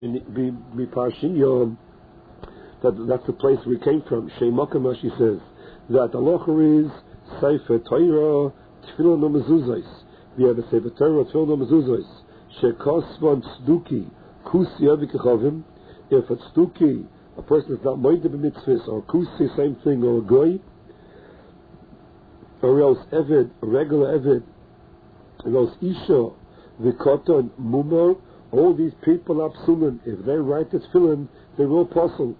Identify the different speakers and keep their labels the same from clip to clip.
Speaker 1: be Parshin Yom. That's the place we came from. Shemakam Rashi says that the locher is Sefer Torah Tefillin Mezuzos. We have a Sefer Torah Tefillin Mezuzos. Shekosvan Tzduki Kusi Avikachavim. If a Tzduki, a person is not moed b'mitzvahs, or Kusi, same thing, or a goy, or else Eved, a regular Eved, or else Isha, Vikoton, Mumar, all these people are psulim. If they write the tefillin, they will apostle.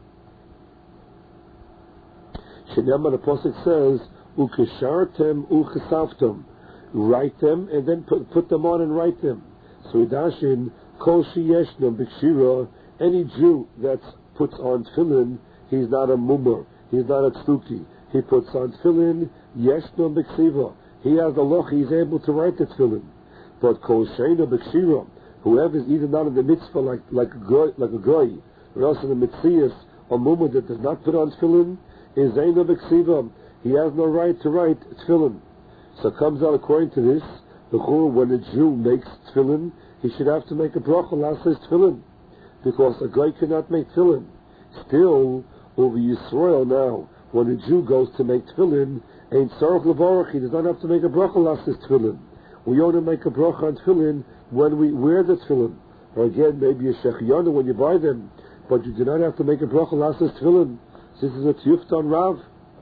Speaker 1: Shenema, the Apostle says, Ukeshartem uchesavtem. Write them and then put them on and write them. So Idashin, Kol Sheyeshnam B'Kshira, any Jew that puts on tefillin, he's not a mumar, he's not a tzduki. He puts on tefillin, Yeshnam B'Ksiva. He has the loch, he's able to write the tefillin. But Kol Sheina B'Kshira, whoever is either not in the mitzvah like a goy, or else in the mitzvahs, or mumar that does not put on tefillin, is Zaina B'Ksiva. He has no right to write tefillin. So it comes out according to this, when a Jew makes tefillin, he should have to make a bracha last his tefillin, because a guy cannot make tefillin. Still, over Yisrael now, when a Jew goes to make tefillin, ain't tzarich levarach, he does not have to make a bracha last his tefillin. We only make a bracha on tefillin when we wear the tefillin, or again maybe a shechianu when you buy them, but you do not have to make a bracha last his tefillin. This is a tiyuftan Rav.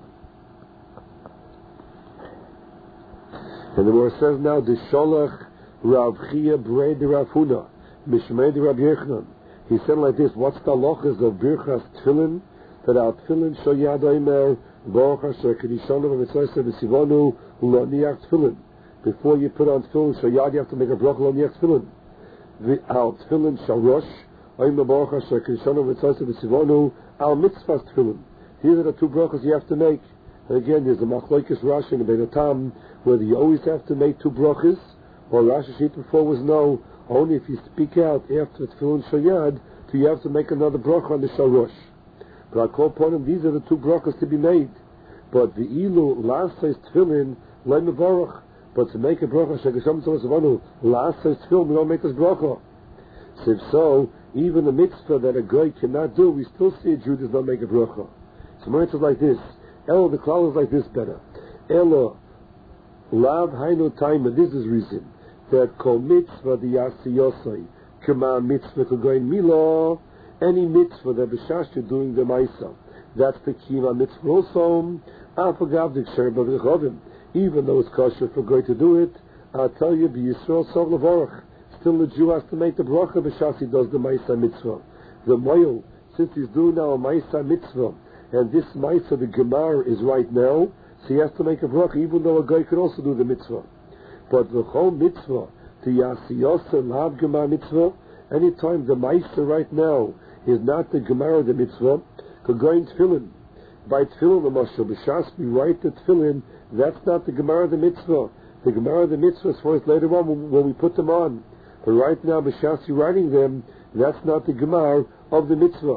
Speaker 1: And the Gemara says now, the Sholach Rav Chia Brei de Rav Huna, Mishmei de Rav Yechanan. He said like this, what's the halachas of Birchas Tefillin? That our Tefillin Shoyad Omer, Baruch Asher Kedishonu v'Mitzvah v'Sivonu Lo Niach Tefillin. Before you put on Tefillin Shoyad, you have to make a bracha Lo Niach Tefillin. Our Tefillin Shalosh, Omer Baruch Asher Kedishonu v'Mitzvah v'Sivonu Al Mitzvah Tefillin. These are the two brachas you have to make. And again, there's a Machlokes Rashi and a Bein Tam, whether you always have to make two brachas, or Rashi sheet before was no, only if you speak out after Tefillin Shoyad, do you have to make another bracha on the Shalosh. But I call upon them, these are the two brachas to be made. But the ilu last says Tefillin, Leim Mevarach. But to make a bracha, Shegasham Tzavanu, last says Tefillin, we don't make this bracha. So if so, even the mitzvah that a guy cannot do, we still see a Jew does not make a bracha. So my answer is like this. Ella, the klal is like this better. Ella, lav hainu time, and this is reason that kol mitzvah the yasiyosai, kema mitzvah kogoin milo, any mitzvah that b'shash you're doing the ma'isa, that's the kima mitzvah also. Afagav diksher b'v'chovim, even though it's kosher for going to do it, I'll tell you, b'Yisrael sov levorach. Still, the Jew has to make the bracha b'shash he does the ma'isa mitzvah. The moil, since he's doing now a ma'isa mitzvah, and this ma'isa, the gemar, is right now, so he has to make a bracha, even though a guy could also do the mitzvah. But the whole mitzvah, the yasiyos and lav gemar mitzvah, anytime the ma'isa right now is not the gemar of the mitzvah, could go in tefillin. By tefillin, the mashal, b'shas, we write the tefillin, that's not the gemar of the mitzvah. The gemar of the mitzvah is for us later on when we put them on. But right now, b'shas, you're writing them, that's not the gemar of the mitzvah.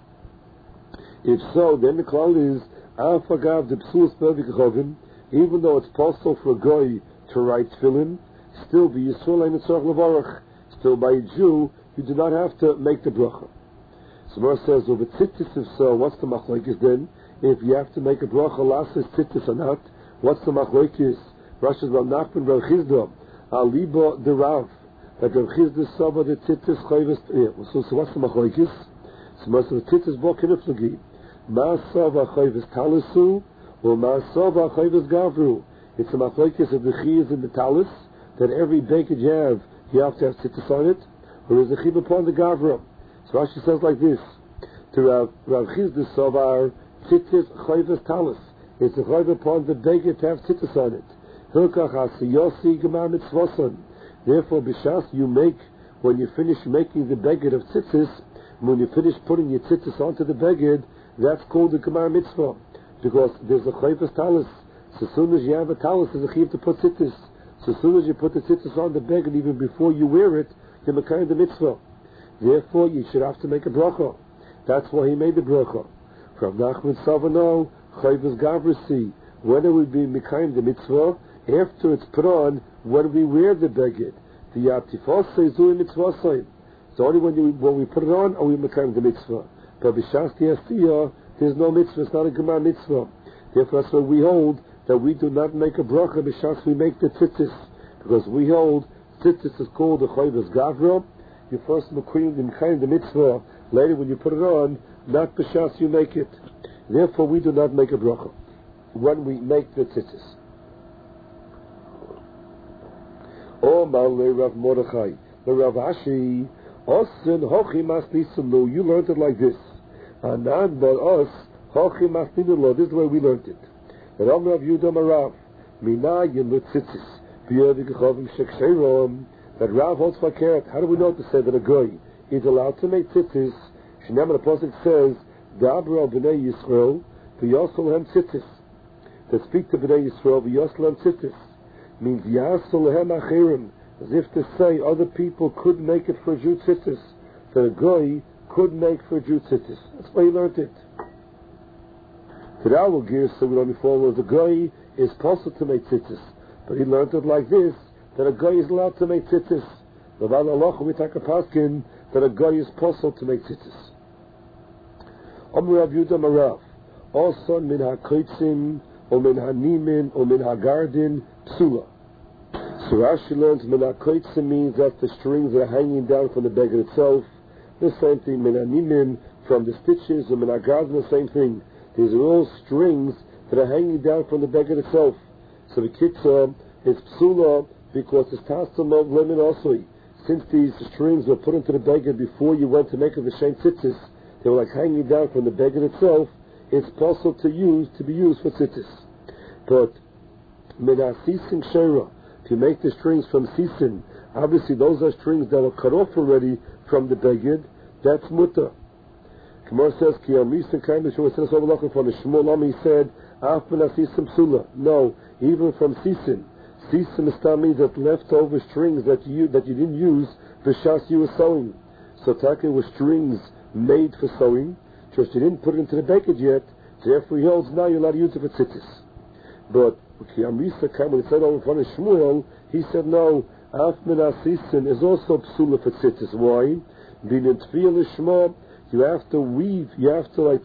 Speaker 1: If so, then the klal is afagav de psuas b'vikachovim. Even though it's possible for a goy to write tefillin, still be Yisrael ein tzarich levarach. Still, by a Jew, you do not have to make the bracha. So Mar says, over tzitzis, if so, what's the machlokes then? If you have to make a bracha, last is tzitzis or not, what's the machlokes? Rashi's Rav Nachman Rav Chizda aliba de Rav, that Rav Chizda sava the tzitzis chayvus. So what's the machlokes? So Mar says, tzitzis bo kineflagi. Ma'asava chayvus talisu, or ma'asava chayvus gavru. It's a machlokes of the chiyas in the talis, that every baked you have to have tzitzis on it, or is a chiyah upon the gavra. So Rashi says like this, to Rav Chizda Savar, tzitzis chayvus talis. It's a chayv upon the baked to have tzitzis on it. Hilkach hasiyosi gemar mitzvosan. Therefore, b'shas you make, when you finish making the beged of tzitzis, when you finish putting your tzitzis onto the beged, that's called the gemar mitzvah, because there's a chayvus talis. So as soon as you have a talis, there's a chayv to put tzitzis. So as soon as you put the tzitzis on the beged, even before you wear it, you're mekayim the mitzvah. Therefore, you should have to make a bracha. That's why he made the bracha. From Nachman Savano, chayvus gavrasi. When do we be mekayim the mitzvah? After it's put on, when we wear the beged. The yatifos says doing mitzvah. So only when we put it on are we mekayim the mitzvah. But b'shas asiyah, there's no mitzvah. It's not a gemar mitzvah. Therefore, that's why we hold that we do not make a bracha b'shas we make the tzitzis, because we hold tzitzis is called the chayvus gavra. You first mekayim the mitzvah. Later, when you put it on, not b'shas you make it. Therefore, we do not make a bracha when we make the tzitzis. Oh, Malay Rav Mordechai, the Rav Ashi, Osin Hochi Masnisulu. You learned it like this. Anan but us Hochi Masnisulu. This is the way we learned it. Rav Rav Yudah Marav, Minayin L'tzitzis, B'yavik Sheksheirom. That Rav holds fakert. How do we know to say that a guy is allowed to make tzitzis? Shnei the Pasuk says, Dabra b'nei Yisrael, v'yosel hem tzitzis. To speak to b'nei Yisrael, v'yosel hem tzitzis, means yasel hem achirim, as if to say other people could make it for Jew tzitzis. That a guy could make for Jew tzitzis. That's why he learned it. Today our gear, so we don't follow the guy is possible to make tzitzis, but he learned it like this, that a guy is allowed to make tzitzis. The Val Allah we take a paskin that a guy is possible to make tzitzis. Amr Rav Yudah Marav, also min ha-koitzim, or min ha-nimin, or min ha-gardin, psula. So Rashi learns min ha-koitzim means that the strings that are hanging down from the beggar itself. The same thing, min ha-nimin, from the stitches, or min ha-gardin, the same thing. These are all strings that are hanging down from the beggar itself. So the kitzah is psula because it's tastam of lemon osoi. Since these strings were put into the beggar before you went to make a v'shem tzitzis, they were like hanging down from the beggar itself. It's possible to be used for tzitzis. But mina sisin shera, if you make the strings from sisin, obviously those are strings that are cut off already from the beggar. That's mutter. Gemara says ki amisin kaim l'shua says overlooking from the Shmuel Lami said af mina sisin psula. No, even from sisin. Sisin is that leftover strings that you didn't use b'shas you were sewing. So taka was strings made for sewing, just you didn't put it into the baggage yet, therefore he holds now you're allowed to use it for tzitzis. But when it said over in front of Shmuel, he said no, af min sisin is also psula for tzitzis. Why? Being in tefillah lishma, you have to weave, you have to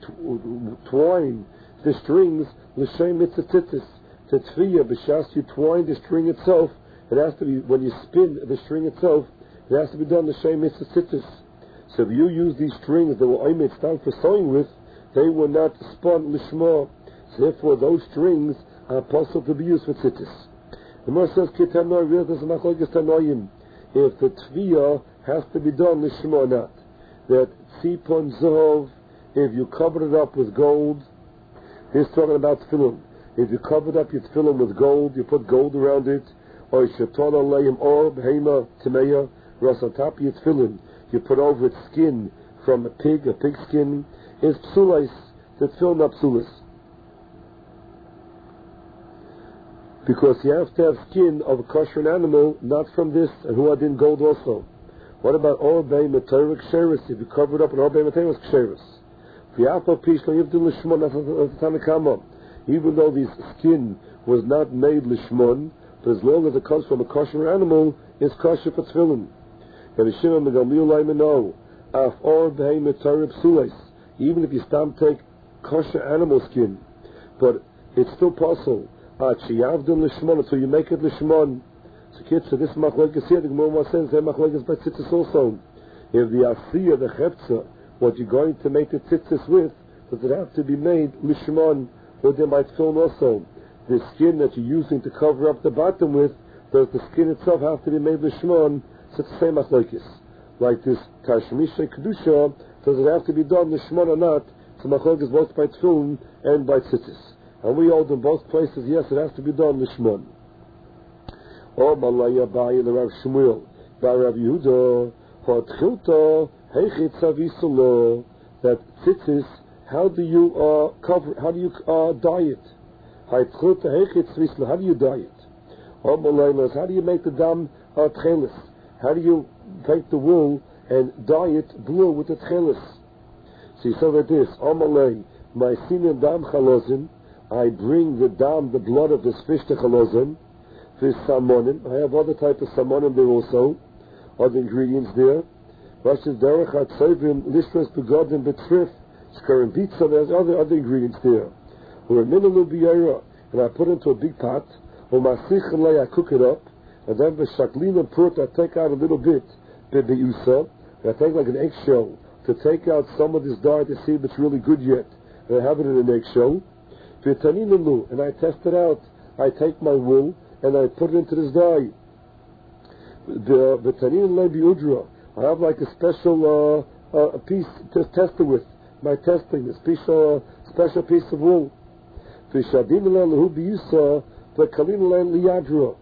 Speaker 1: twine the strings l'shem mitzvah tzitzis. The tefillah b'shas you twine the string itself. It has to be when you spin the string itself. It has to be done l'shem mitzvah tzitzis. So if you use these strings that were oimet stand for sewing with, they were not spun lishma. So therefore, those strings are possible to be used for tzitzis. The Gemara says, "Kitanoi realtas machlokes tanoim." If the tefillah has to be done lishma or not, that tzipon zov, if you covered it up with gold, he's talking about tefillin. If you covered up your tefillin with gold, you put gold around it, or sheton aleim or behema timeya, ras on top of your tefillin, you put over its skin from a pig skin, is psulais, the tefillin are psulas. Because you have to have skin of a kosher animal, not from this, and who are in gold also. What about or behema teirek sheris, if you cover it up in or behema teirek sheris? Even though this skin was not made lishmon, but as long as it comes from a kosher animal, it's kosher for tefillin. Even if you stop take kosher animal skin, but it's still possible. So you make it lishmon. So kids, so this machlokes here, the Gemara says that machlokes by tzitzis also. If the asiyah, the cheptza, what you're going to make the tzitzis with, does it have to be made lishmon? Or they might film also. The skin that you're using to cover up the bottom with, does the skin itself have to be made lishmon? So it's the same machlokes. Like this tashmisha kedusha, does it have to be done lishmon or not? So machlokes both by tefillin and by tzitzis. And we hold in both places, yes, it has to be done lishmon. Oh, Malaya Bayi, the Rav Shmuel, by Rav Yehuda, Hotchilta, Heichit Savisalo, that tzitzis, how do you dye it? How do you dye it? Oh, Malaylas, how do you make the dam tchelis? How do you take the wool and dye it blue with the tchelis? So you saw that this, oh Malay, my senior dam chalozin, I bring the blood of this fish to chalozin, this salmonim. I have other type of salmonim there also, other ingredients there. Russia's derech hatzovim lishras begodim betrif shkarim pizza. There's other ingredients there. Or minalu biyera, and I put into a big pot. Or masichalei, I cook it up, and then the shaklina put, I take out a little bit bebeusa, and I take like an eggshell to take out some of this dye to see if it's really good yet. And I have it in an eggshell. V'taninalu, and I test it out. I take my wool and I put it into this dye. The taninalei biudra. I have like a special a piece to test it with. My testing, a special piece of wool. V'shadinalei lehu biyusa, v'kalinalei liyadra.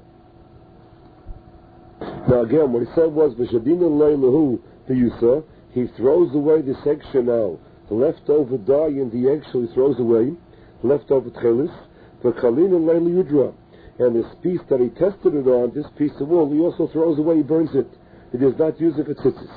Speaker 1: Now again, what he said was v'shadinalei lehu biyusa. He throws away this eggshell now. The leftover dye in the eggshell he throws away. Leftover tchelis. V'kalinalei liyudra. And this piece that he tested it on, this piece of wool, he also throws away, he burns it. He does not use it for tzitzis.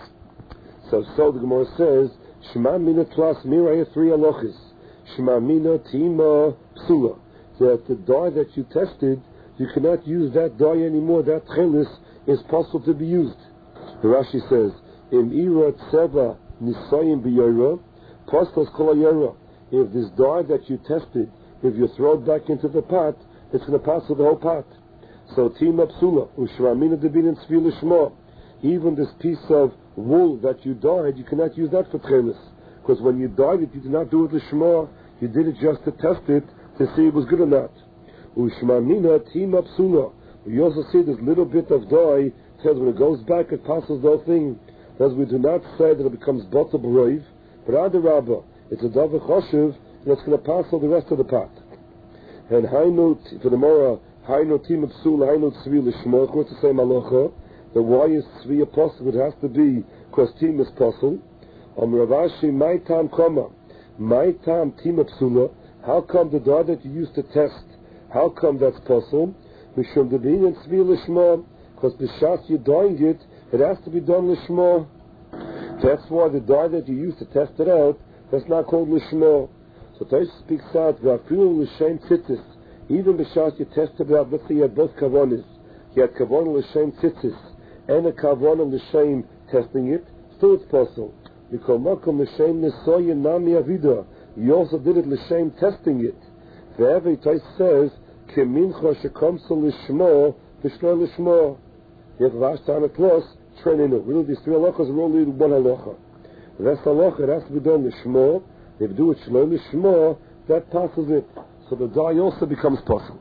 Speaker 1: So the Gemara says, Shema mina tlas miraya 3 halachas. Shema mina tima psula. That the dye that you tested, you cannot use that dye anymore. That tchelis is possible to be used. The Rashi says, Im ira tseva nisayim b'yora, pastos kol hayora. If this dye that you tested, if you throw it back into the pot, it's going to pass with the whole pot. So tima psula, ushramina debin and tzvi lishma. Even this piece of wool that you dyed, you cannot use that for tchelis. Because when you dyed it, you did not do it lishma, you did it just to test it, to see if it was good or not. Ushramina tima psula. You also see this little bit of dye, says when it goes back, it passes the whole thing. Thus we do not say that it becomes bottle b'roiv, but adarabba, it's a davar choshev, and it's going to pass all the rest of the pot. And hainu, for the Mora, hainu tima psula, hainu tzvi lishma, what's the same halacha? The why is tzvi a possible? It has to be because tim is possible. Ravashi, my tam koma, my tam tima psula. How come the dye that you used to test? How come that's possible? Mishum debin and tzvi lishma, because b'shas you're dyeing it, it has to be done lishma. That's why the dye that you used to test it out, that's not called lishma. So Taish speaks out, v'afilu l'shem tzitzis. Even b'shas you tested out, let's say you had both kavonis. You had kavon l'shem tzitzis and a kavon l'shem testing it, still it's possible. Because makom l'shem nesoyin nami avida. You also did it l'shem testing it. V'ever Taish says, kemincha shekomso l'shmo, v'shlo l'shmo. You have Rashi on a plus, treninu. Really, these 3 halachas are only 1 halacha. The rest halacha, it has to be done l'shmo. If you do it shlo lishma, that passes it. So the dye also becomes possible.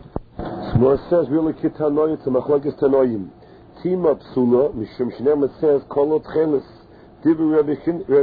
Speaker 1: So it says, really, kitanoyim, it's a machlokes tanoyim. Tima psula, mishum shneim, it says, kolot chelis, divu Rabbi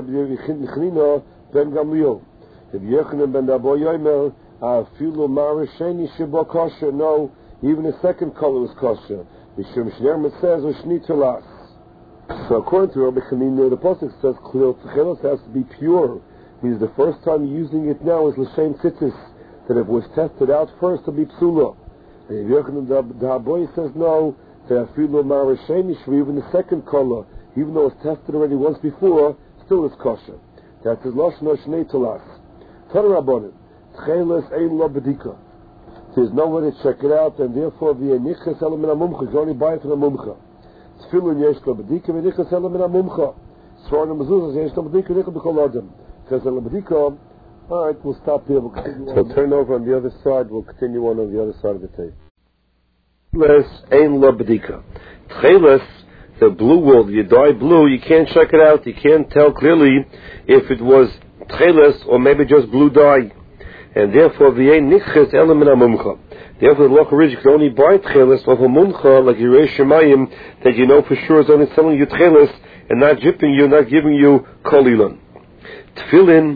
Speaker 1: Chanina ben Gamliel. If Yechanan ben Dabo Yomer, afilu marasheni sheba kosher, no, even the second color is kosher. Mishum shneim, it says, ushnitulas. So according to Rabbi Chanina, the pasuk says, kolot chelis has to be pure. Means the first time using it now is l'shem tzitzis, that if it was tested out first, it'll be psula. And Yochanan the Haboy says no, that afilu marasheni shvi, even the second color, even though it's tested already once before, still is kosher. That's his lashon shnei tulas. Tana rabbanim, tcheles ein lo bedika. There's no way to check it out, and therefore the nichas ela min hamumcha, you only buy it from the mumcha. Tefillin yesh lo bedika, v'nichas ela min hamumcha. Svar na mezuzah yesh lo bedika, nichas b'kol adam. Alright, we'll stop here. We'll continue on. Turn over on the other side. We'll continue on the other side of the tape. Tcheles ein lo bedika. Tcheles, the blue wool, you dye blue, you can't check it out. You can't tell clearly if it was tcheles or maybe just blue dye. And therefore, v'yein nichas ela min hamumcha. Therefore, the local you can only buy tcheles of a muncha, like Yirei Shemayim, that you know for sure is only selling you tcheles and not giving you kolilan. Tefillin,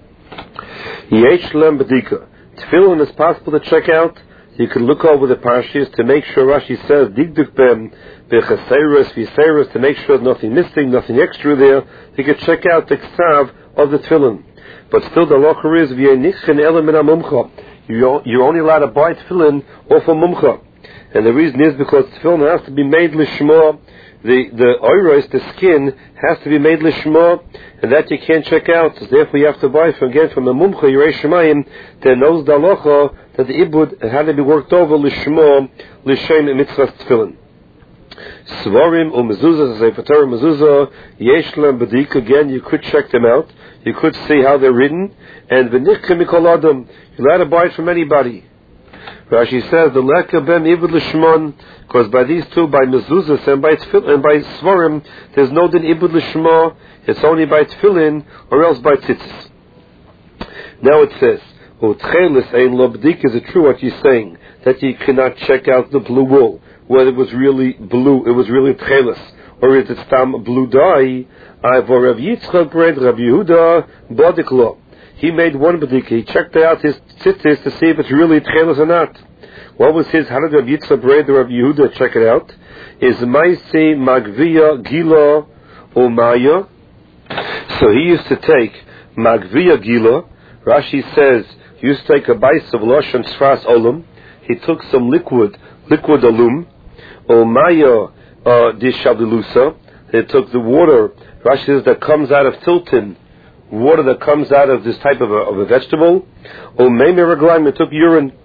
Speaker 1: yesh lem bedika. Tefillin is possible to check out. You can look over the parashas to make sure Rashi says digduk bem bechaseres v'seres, to make sure there's nothing missing, nothing extra there. You can check out the ksav of the tefillin. But still, the locher is v'yenichin elam min hamumcha. You're only allowed to buy tefillin off a mumcha, and the reason is because tefillin has to be made lishma. The oiros, the skin, has to be made lishma, and that you can't check out. So therefore, you have to buy from the mumcha Yirei Shemayim that knows the halacha that the ibud had to be worked over lishma l'shem mitzvah tefillin. Svarim u'mezuzah, Sefer Torah mezuzah, yesh lem b'dik. Again, you could check them out. You could see how they're written. And v'nichke mikol adam, you're allowed to buy it from anybody. Rashi says the leka ben ibud l'shmon, because by these two, by mezuzah and by svarim, there's no din ibud l'shmo. It's only by tefillin or else by tzitzis. Now it says, u'tchelis ein lo b'dik. Is it true what you're saying that you cannot check out the blue wool, whether it was really blue, it was really tchelis, or is it stam blue dye? For Rav Yitzchak read Rav Yehuda bodik lo. He made one b'dik. He checked out his tzitzis to see if it's really tchelis or not. What was his? How did Rav Yitzchak read Rav Yehuda check it out? Is maisi magvia gila or maya? So he used to take magvia gila. Rashi says he used to take a bais of lashon sfras olam. He took some liquid alum, or maya dishavdilusa. He took the water. Rashi says that comes out of tilton, water that comes out of this type of a vegetable. Or meimei raglaim. He took urine.